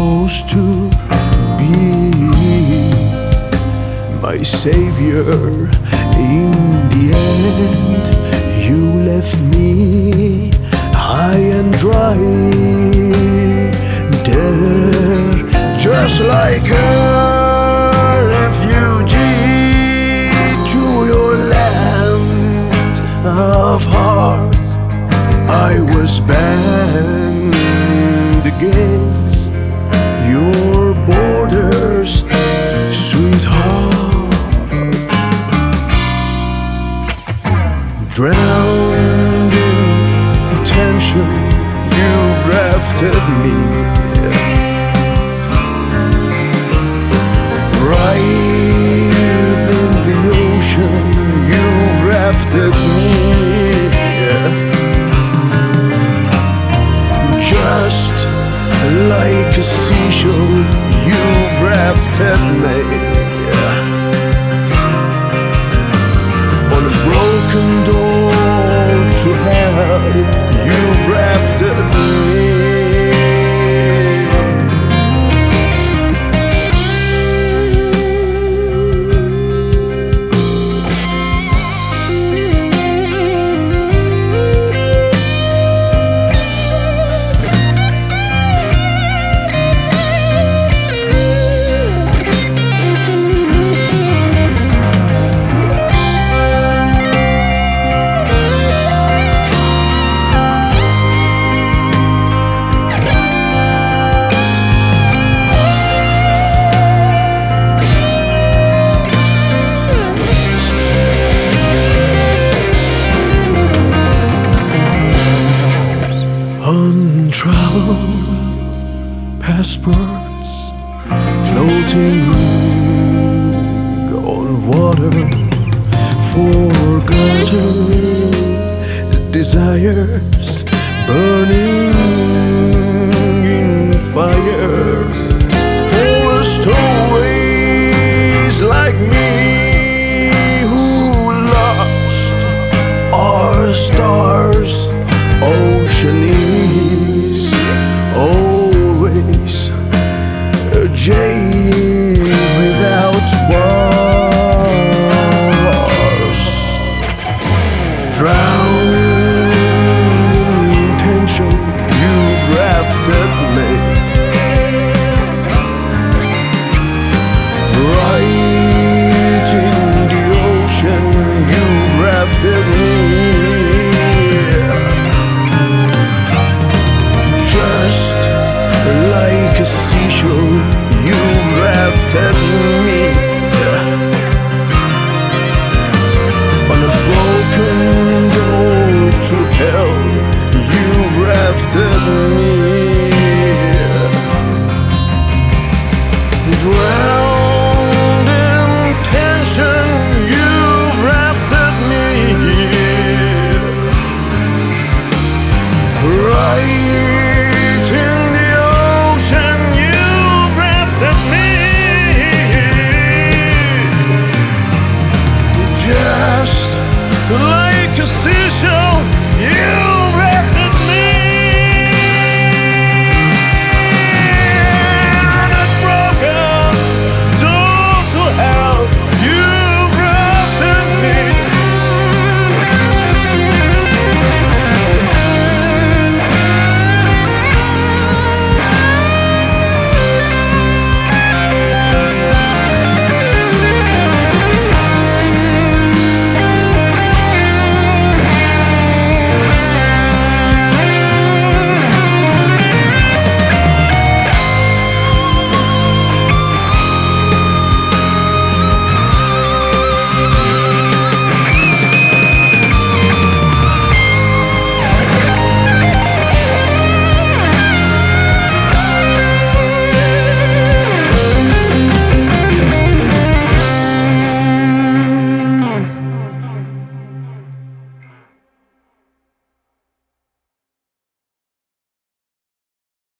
supposed to be my savior. In the end, you left me high and dry there, just like a refugee to your land of heart. I was banned against your borders, sweetheart. Drowned in tension, you've rafted me right in the ocean. You've rafted me just like a seashell. You've rafted me on a broken door to hell. You've rafted me. Untraveled passports floating on water, forgotten desires burning in fire for stowaways like me who lost our stars. Ocean is always a jail without bars. Drowned in tension, you've rafted me right in the ocean. You've rafted me like a seashell. You've rafted me on a broken door to hell. You've rafted me drowned in tension. You've rafted me right in the ocean. You've rafted me just like a seashell.